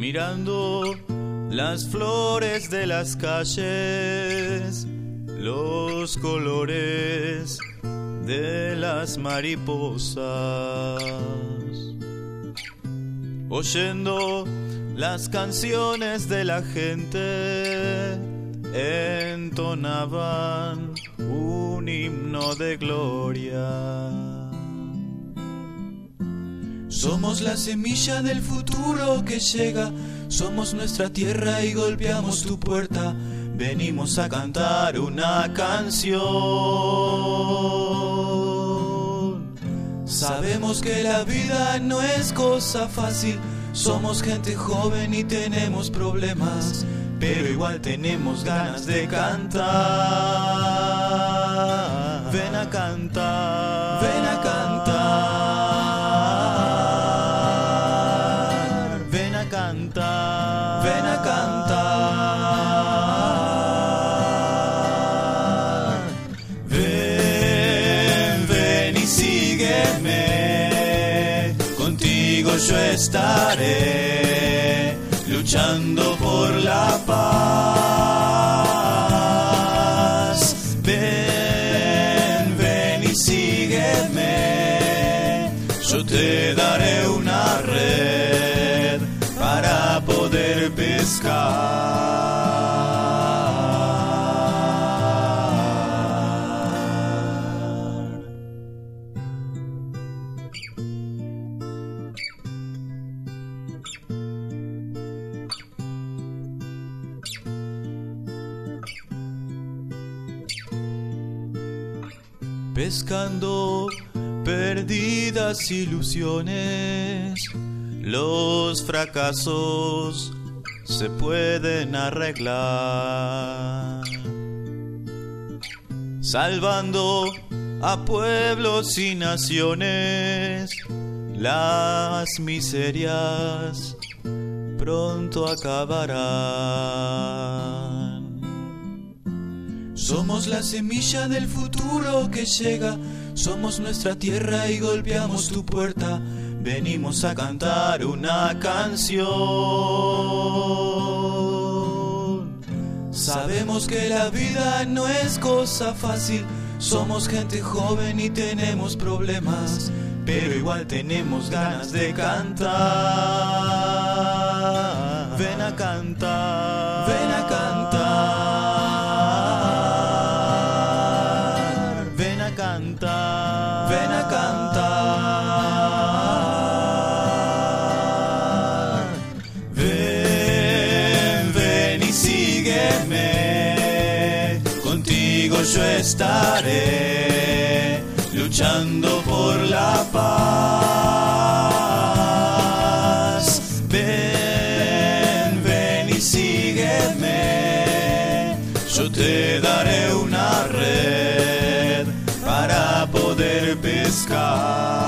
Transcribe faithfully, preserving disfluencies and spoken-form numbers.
mirando las flores de las calles, los colores de las mariposas, oyendo las canciones de la gente, entonaban un himno de gloria. Somos la semilla del futuro que llega, somos nuestra tierra y golpeamos tu puerta. Venimos a cantar una canción. Sabemos que la vida no es cosa fácil, somos gente joven y tenemos problemas, pero igual tenemos ganas de cantar. Ven a cantar, ven a cantar. Cantar, ven a cantar. Ven, ven y sígueme, contigo yo estaré, luchando por la paz. Ven, ven y sígueme, yo te daré una red para poder pescar. Pescando perdidas ilusiones, los fracasos se pueden arreglar, salvando a pueblos y naciones. Las miserias pronto acabarán. Somos la semilla del futuro que llega, somos nuestra tierra y golpeamos tu puerta. Venimos a cantar una canción. Sabemos que la vida no es cosa fácil, somos gente joven y tenemos problemas, pero igual tenemos ganas de cantar. Ven a cantar, ven a cantar. Ven a cantar, ven a cantar. Ven, ven y sígueme, contigo yo estaré, luchando por la paz. Ven, ven y sígueme, yo te daré una red para poder pescar.